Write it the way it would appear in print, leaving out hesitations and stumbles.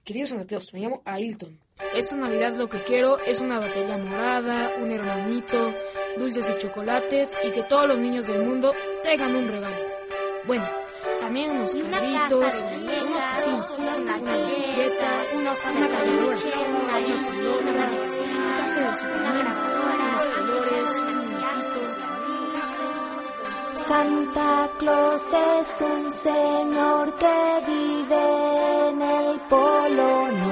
Querido Santa Claus, me llamo Ailton. Esta Navidad lo que quiero es una batería morada, un hermanito, dulces y chocolates y que todos los niños del mundo tengan un regalo. Bueno, también unos carritos, unos patines, una bicicleta, una caminadora, una chaculona, un traje de Superman, unos colores, muñequitos. Santa Claus es un señor que vive en el Polo Norte.